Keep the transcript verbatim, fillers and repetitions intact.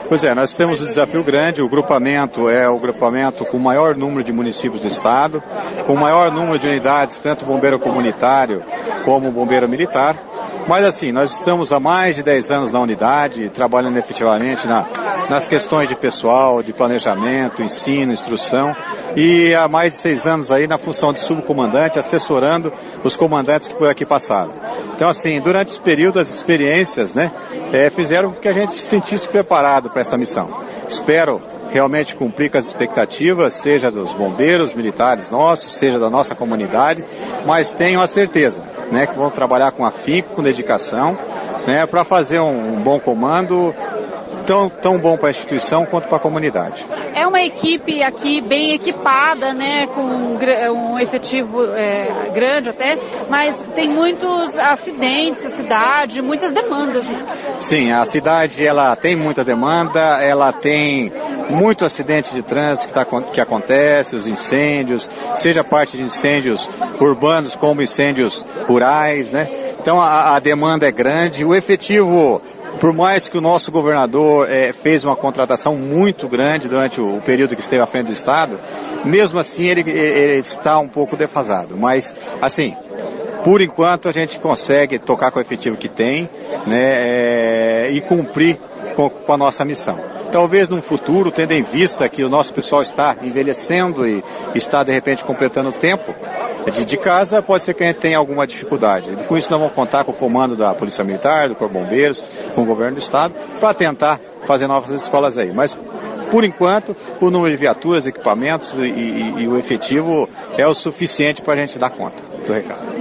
Pois é, nós temos um desafio grande. O grupamento é o grupamento com o maior número de municípios do estado, com o maior número de unidades, tanto bombeiro comunitário como bombeiro militar. Mas assim, nós estamos há mais de dez anos na unidade, trabalhando efetivamente na, nas questões de pessoal, de planejamento, ensino, instrução, e há mais de seis anos aí na função de subcomandante, assessorando os comandantes que por aqui passaram. Então assim, durante esse período, as experiências, né, é, fizeram com que a gente se sentisse preparado para essa missão. Espero realmente cumprir com as expectativas, seja dos bombeiros militares nossos, seja da nossa comunidade, mas tenho a certeza, né, que vão trabalhar com afinco, com dedicação, né, para fazer um, um bom comando, tão, tão bom para a instituição quanto para a comunidade. É uma equipe aqui bem equipada, né, com um efetivo é, grande até, mas tem muitos acidentes, a cidade, muitas demandas. Né? Sim, a cidade ela tem muita demanda, ela tem muito acidente de trânsito que, tá, que acontece, os incêndios, seja parte de incêndios urbanos como incêndios rurais, né? Então a, a demanda é grande, o efetivo, por mais que o nosso governador é, fez uma contratação muito grande durante o, o período que esteve à frente do Estado, mesmo assim ele, ele está um pouco defasado. Mas, assim, por enquanto a gente consegue tocar com o efetivo que tem, né, é, e cumprir com, com a nossa missão. Talvez num futuro, tendo em vista que o nosso pessoal está envelhecendo e está de repente completando o tempo de, de casa, pode ser que a gente tenha alguma dificuldade. Com isso nós vamos contar com o comando da Polícia Militar, do Corpo de Bombeiros, com o governo do estado, para tentar fazer novas escolas aí. Mas por enquanto, o número de viaturas, equipamentos e, e, e o efetivo é o suficiente para a gente dar conta do recado.